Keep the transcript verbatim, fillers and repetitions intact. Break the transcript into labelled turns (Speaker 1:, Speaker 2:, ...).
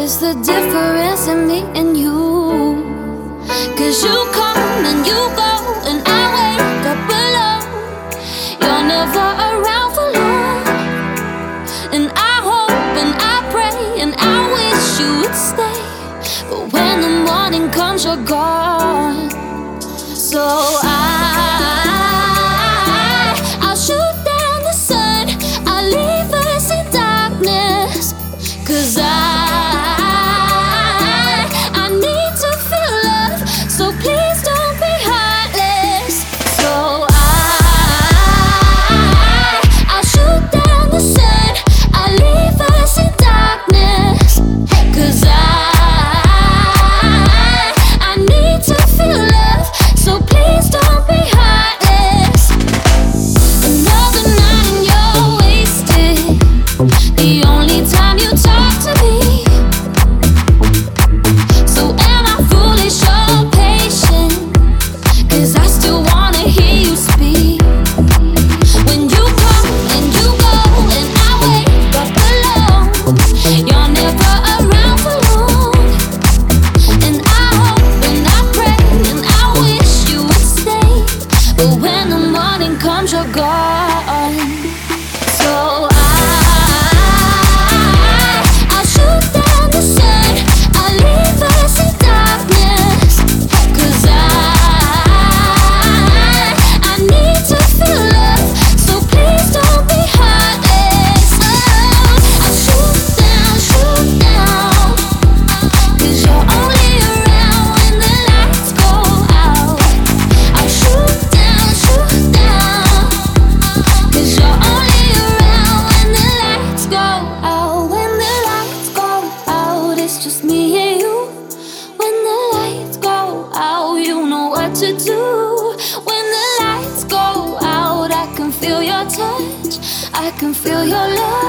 Speaker 1: is the difference in me and you? 'Cause you come and you go, and I wake up alone. You're never around for long, and I hope and I pray and I wish you would stay. But when the morning comes, you're gone. So I, I'll shoot down the sun, I'll leave us in darkness. 'Cause I, I need to feel love, so please don't be heartless. So I, I'll shoot down the sun, I'll leave us in darkness. 'Cause I, I need to feel love, so please don't be heartless. Another night and you're wasted, the only time you talk to me. So am I foolish or patient? 'Cause I still wanna hear you speak. When you come and you go, and I wake up alone. You're never around for long, and I hope and I pray and I wish you would stay. But when the morning comes, you're gone. So I, I'll shoot down the sun, I'll leave us in darkness. 'Cause I, I need to feel love, so please don't be heartless. Oh, I'll shoot down, shoot down. 'Cause you're only around when the lights go out. I'll shoot down, shoot down. 'Cause you're only around when the lights go out. When the lights go out, it's just me and you. When the lights go out, you know what to do. When the lights go out, I can feel your touch, I can feel your love.